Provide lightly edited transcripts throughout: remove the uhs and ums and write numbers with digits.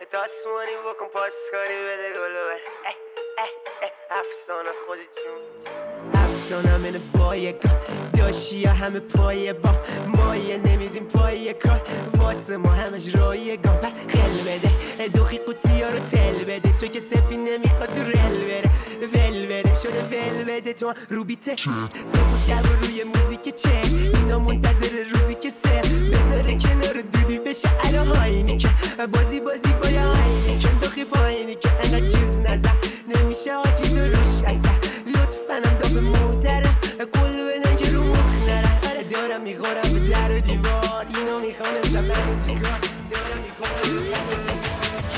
دستمانی بکن پاسکاری بده گلو بر افسانه خود جون افسانم اینه با یکا داشی ها همه پایه با مایه نمیدیم پایه کار واسه ما همش رایگان پس خل بده دوخی قوطی ها رو تل بده تو که سفی نمیخواد تو رل بره ول بره شده ول بده تو رو بیته صبح و شب و روی موزیک چه اینا منتظر روزی که سر بذاره کنار دودی بشه الان هاینی که بازی با یا هاینی که دوخی پایینی که انقدر چیز نزد نمیشه آجی تو روش اصلا لطفنم دابه محترم قول بدن که رو مخ نره آره دارم میخورم به در و دیوار اینو میخوانم شبنه چیکار دارم میخورم به در و دیوار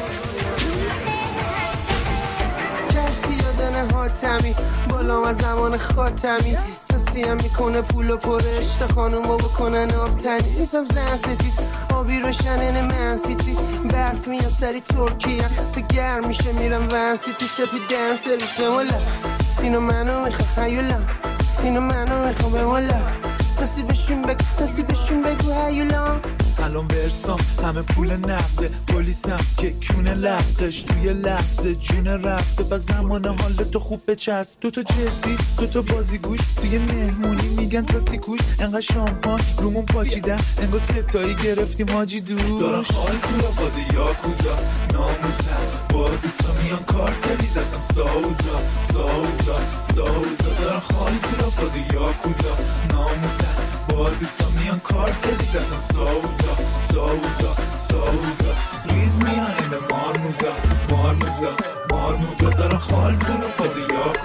کشتی یادنه حاتمی بالام از زمان خاتمی هم میکنه پول و پرشت خانومو بکنن آبتنی نیستم زن سفیز آبی روشنه من سیتی برف میان سری ترکیه تو گرم میشه میرم ون سیتی سپی دن سرویس بمولا اینو منو میخوام هیولا اینو منو میخوام بمولا تاسی بشون بگو هیولا الان برسام همه پول نقده پلیسم که کونه لقش توی لحظه جون رفته و زمان حال تو خوب بچسب دوتا جدی دوتا بازیگوش توی مهمونی میگن تاسی کوش انقدر شامپان رومون پاچیدن انگار ستایی گرفتیم حاجی دوش دارم خال تو را بازی یاکوزا ناموسم با دوستا میان کار کردی دستم ساوزا دارم خال تو را بازی یاکوزا ناموسم با دوستا میان کار کردی دستم ساوزا ریز میان این مارموزا دارم خال تو را بازی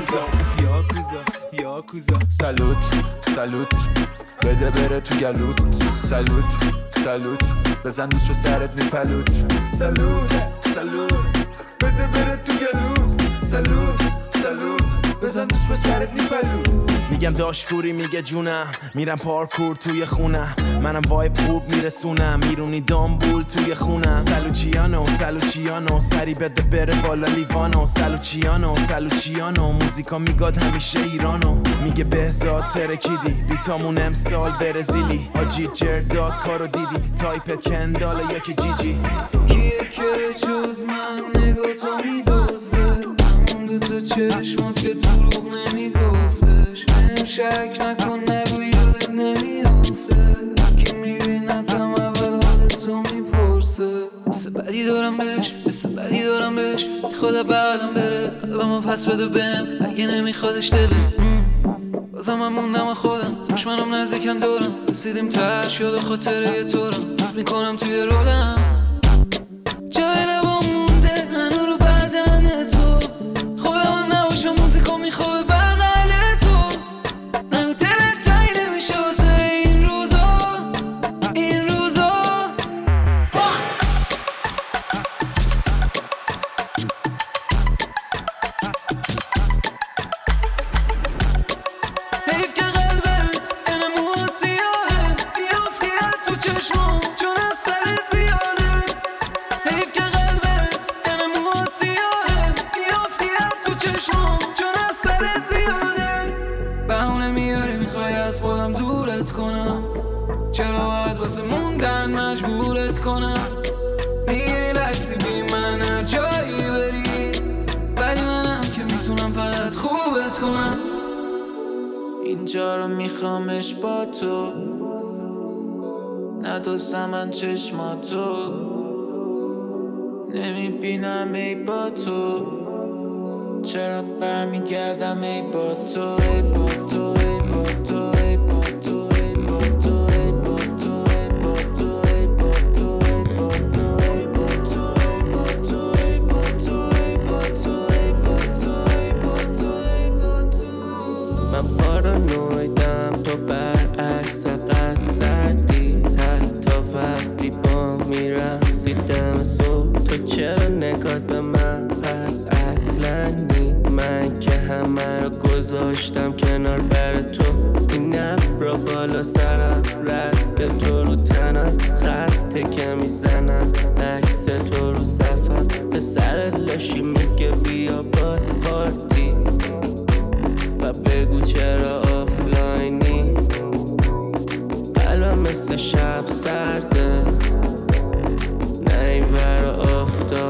یاکوزا سالوت بده بره تو گلوت سالوت بزن دوست به سرت میپلوت سالوت بده بره تو گلوت سالوت بزن دوست به سرت میپلوت میگم داشکوری میگه جونم میرم پارکور توی خونم منم وایب خوب میرسونم میرونی دامبول توی خونم سالوچیانو سری بده بره بالا لیوانو سالوچیانو موزیکا میگاد همیشه ایرانو میگه بهزاد ترکیدی بیتامون امسال برزیلی آجی جرداد کارو دیدی تایپت کندال یکی جیجی کیه که جز من نگاه تو میدازده همون دوتا چشمات که دروغ نمیگفتش شک نکن نگو یادت نمیافته که میبینتم اول حالتو میپرسه حس بدی دارم بهش خدا بغلم بره قلبمو پس بده بهم اگه نمیخوادش دله بازم من موندم خودم دشمنم نزدیکن دورم رسیدیم تش یاد خاطره تو رو میکنم توی رولم جای لبام مونده هنو رو بدن تو خودم هم نباشم موزیکو میخواه بهونه میاری میخوای از خودم دورت کنم چرا باید واسه موندن مجبورت کنم میگیری لکسی بی من هر جایی بری ولی منم که میتونم فقط خوبت کنم اینجا رو میخوامش با تو ندوستم من چشماتو نمیبینم ای با تو چرا برمیگردم ای با تو من پارانویدم تو برعکس قصدی حتی وقتی با میرقصیدم صبح تو چرا نگات به من پس اصلا نی من که همه رو گذاشتم کنار بر تو این ابرا بالا سرم رد تو رو تنم خطه که میزنم عکس تو رو صفم به سر لاشی میگه بیا باز پارتی و بگو چرا آفلاینی قلبم مثل شب سرده نه این ور آفتاب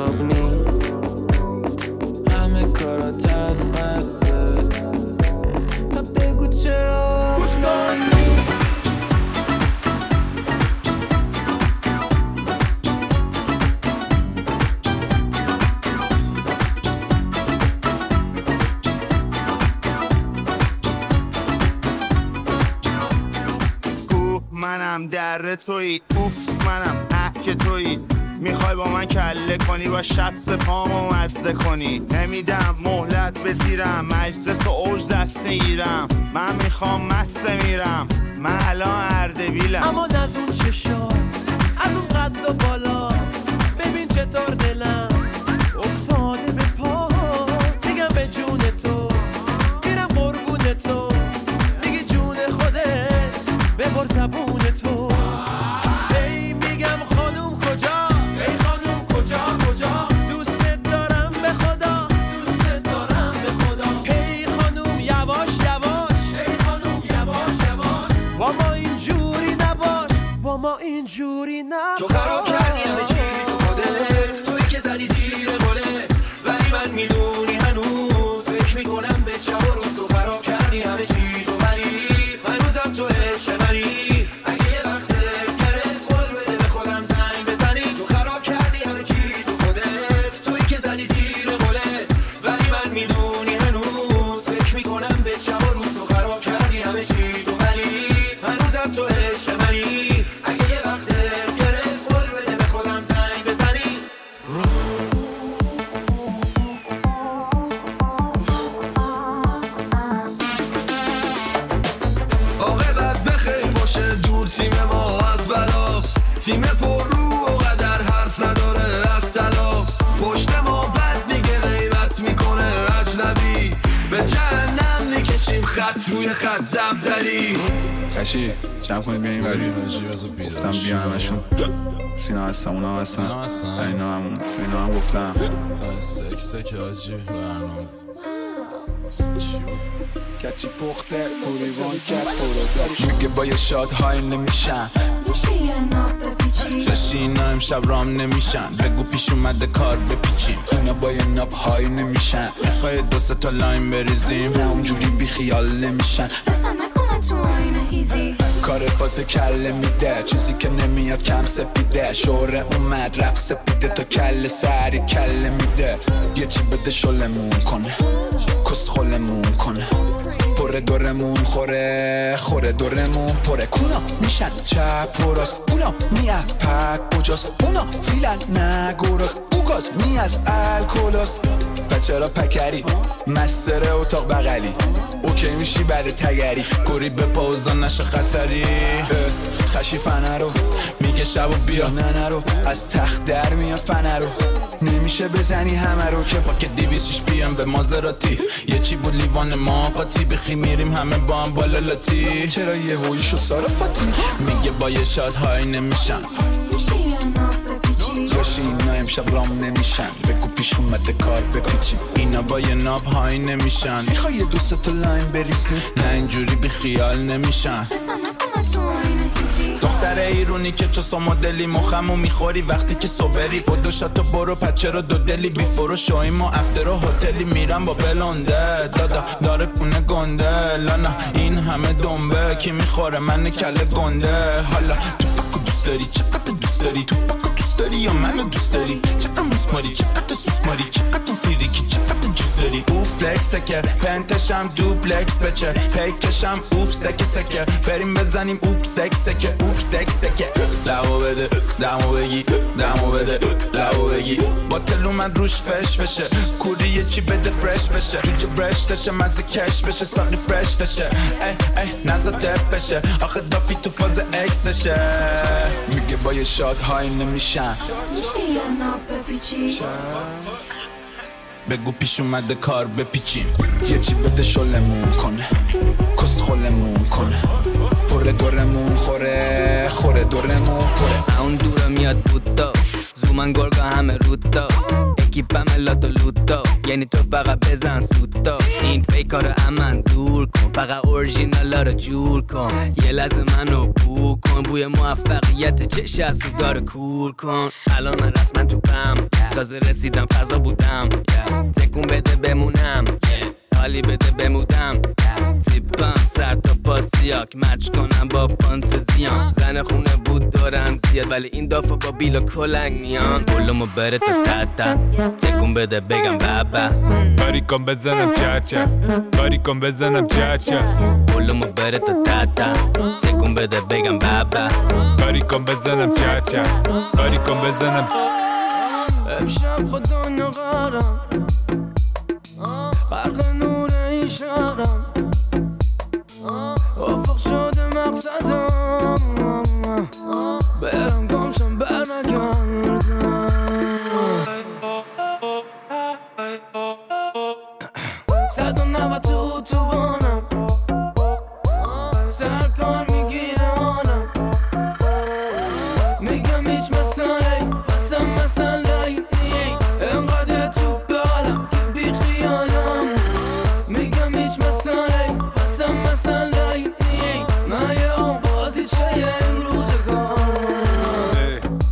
ذره تویی، اوف منم که تویی. میخوای با من کله کنی با شست پامو مزه کنی، نمیدم مهلت بزیرم، مجلس و اوج دست میگیرم. من میخوام مسته میرم، من الان اردبیلم. اما از اون چشا، از اون قد و بالا، ببین چطور دلم افتاده به پا. میگم به جون تو میرم قربون تو، میگی جون خودت ببر زبون تو. هی میگم خانوم کجا، ای خانوم کجا کجا، دوست دارم به خدا، دوست دارم به خدا. هی خانوم یواش یواش، ای خانوم یواش یواش، با ما اینجوری نباش، با ما اینجوری نباش. تو خراب کردی همه چیز خودت، تویی که زدی زیر قولت، ولی من میدونی هنوز فکر میکنم به شب و روز. تو خراب کردی همه چیز ولی هنوزم تو عشق منی. اگه یه وقت دلت گرفت قول بده به خودم زنگ بزنی. تو خراب کردی همه چیز خودت، تویی که زدی زیر قولت، ولی من میدونی هنوز فکر میکنم به شب و روز. تو خراب کردی همه چیز ولی هنوزم تو عشق منی. اگه یه وقت دلت گرفت قول بده به خودم زنگ بزنی. عاقبت بخیر باشه، دور تیم ما از بلاس، تیم پر رو و قدر حرف نداره از تلاس. پشت ما بد میگه غیبت میکنه اجنبی، به جهنم میکشیم خط روی خط زبدلی. خشی جمع کنید بیاییم ولی گفتم بیان همشون. سینا هستم اونا هستن، اینا هم گفتم سک آجی برنامه کچی پخته کوریوان کرد میگه با یه شاد های نمیشن، میشه یه ناب بپیچی، داشتی اینا امشب رام نمیشن، بگو پیش اومده کار بپیچیم. اینا با یه ناب های نمیشن، میخوای دوست تا لاین بریزیم، نه اونجوری بی خیال نمیشن. بسن نکنه تو آینه هیزی، کار فاز کله میده، چیزی که نمیاد کم سپیده. شوره اومد رفت سپیده تا کله سری کله میده. یه چی بده شلمون کنه، کس خلمون کنه، پره دورمون خوره دورمون پره. کونا میشن چپ و راست، اونا میه پک کجاست، اونا فیلن نگوراست، اوگاز می از الکولاست. بچه را پکری مستره اتاق بغلی، اوکی میشی بعد تگری. گوری به پاوزان نشه خطری، خشی فنه رو میگه شب و بیا نه رو از تخت در میاد فنه رو. نمیشه بزنی همه رو که پاک 206 پیم به مازراتی. یه چی بود لیوان ما قاطی، بخی میریم همه با هم بالا لاتی. چرا یه هویی شد صرافتی، میگه با یه شاد های نمیشن، میشه یه ناب بپیچی، جاشی اینا امشب رام نمیشن، بگو پیش اومده کار بپیچیم. اینا با یه ناب های نمیشن، میخوای یه دوست تو لاین بریزیم، نه اینجوری بی خیال نمیشن. بسن نکنه تو آینه هیزی، دختر ایرونی که چو مدلی مخمو میخوری وقتی که صبری. با شاتو برو پچه رو دو دلی، بی فروش و افتر و هتلی. میرم با بلونده دادا داره پونه گنده، لانا این همه دنبه کی میخوره من کله گنده. حالا تو پاکو دوست داری، چقدر دوست داری، تو پاکو دوست داری یا منو دوست داری، چقدر موسماری، چقدر سوسماری، چقدر فیریکی، چقدر جوست داری. اوف فلکسکه پنتشم دوپلکس بچه، پیکشم اوف سکه سکه، بریم بزنیم اوپ سکه اوپ سکه. لبو بده دمو بگی، دمو بده لبو بگی، با تلو من روش فش بشه، کوری یه چی بده فرش بشه، جوجه برش تشه مزه کش بشه، ساقی فرش تشه، ای نزا دف بشه، آخه دافی تو فاز اکسشه. میگه با یه شاد های نمیشن، میشه یه ناب بپیچی، بگو پیش اومده کار بپیچیم. یه چی بده شلمون کنه، کس خلمون کنه، پره دورمون خوره دورمون پره. اون دورم میاد بودا، زومن گرگا همه رودا، اکیپم لاتو لوتا، یعنی تو فقط بزن سوتا. این فیکارو امن دور کن، فقط اورژینالا رو جور کن. یه لحظه منو بو کن، بوی موفقیت چش از داره کور کن. الان من رسما تو پم، تازه رسیدم فضا بودم، تکون بده بمونم. حالی بده بمودم تیپم سر تا پاسیاک مچ کنم با فانتزیام زن خونه بود دارم زیاد ولی این دافا با بیلا کلنگ میان بلومو بره تا تتا تکون بده بگم بابا باری کن بزنم چاچا باری کن بزنم چاچا بلومو بره تا تتا تکون بده بگم بابا باری کن بزنم چاچا باری کن بزنم امشب با دنیا غرم غرق نور این شهرم افق شده مقصدم برم گمشم بر نگردم صد و 90 تو اتوبانم سرکار میگیره آنم میگم هیچ مسئله اصلا مسئله انقدر تو بالم که بی خیالم میگم هیچ مسئله اصلا مسئله من یه بازی چه امروزگارم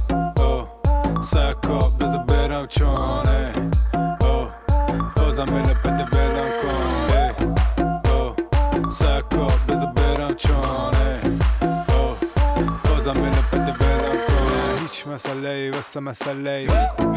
سرکار بذار برم چانه فازم بله پده بلم کن سرکار بذار برم چانه فازم بله پده بلم کن هیچ مسئله واسه مسئله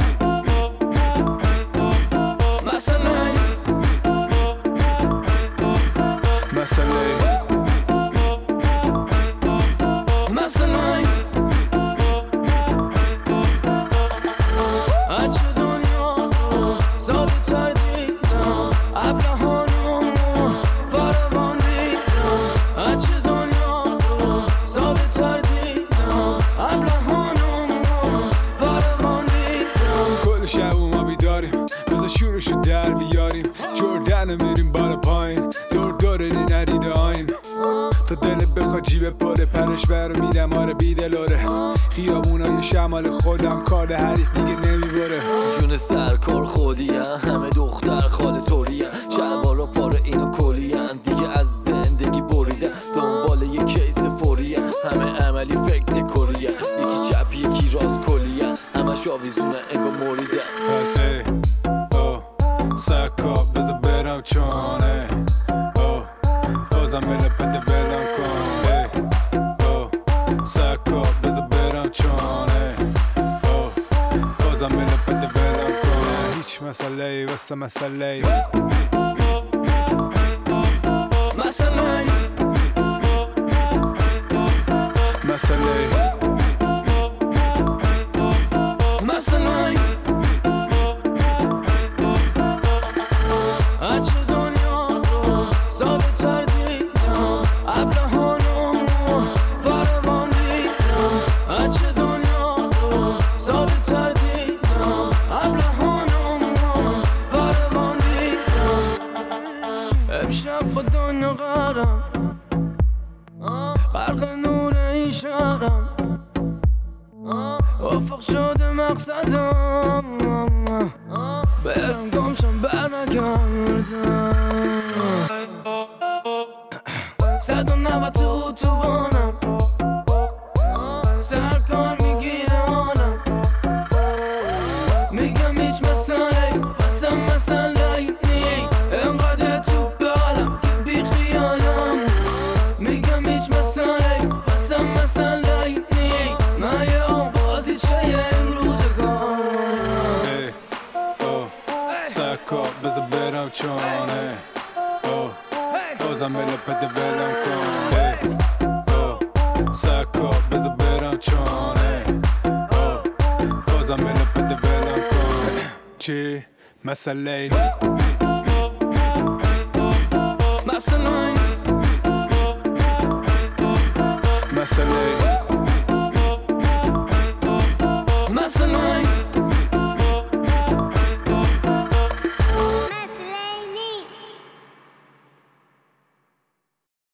شورشو در بیاریم جردن میریم بالا پایین دور دوره نریده آیم تا دلت بخواد جیب پاره پرش برو میدم آره بیدلاره خیابونای شمال خودم کار حریف دیگه نمیبره جون سرکار خودیم همه دختر خاله طوریم شلوارا پاره اینو کلیم دیگه از زندگی بریدن دنبال یه کیس فوریم همه عملی فکر نکوریم یکی چپ یکی راست کلیم همش آویزونه انگار مریدن سرکار بذار برم چانه فازم بله پده بلم کن سرکار بذار برم چانه فازم بله پده بلم کن هیچ مسئله واسه مسئله امشب با دنیا غرم غرق نور این شهرم افق شده مقصدم برم گمشم بر نگردم 190 تو اتوبانم سرکار میگیره آنم میگم هیچ مسئله اصلا مسئله انقدر تو بالم که بی خیالم میگم هیچ مسئله اصلا مسئله من یه بازی چه امروزگارم سرکار بذار برم چانه فازم بله پده بلم کن سرکار بذار برم چانه فازم بله پده بلم کن چی مسئله مسئله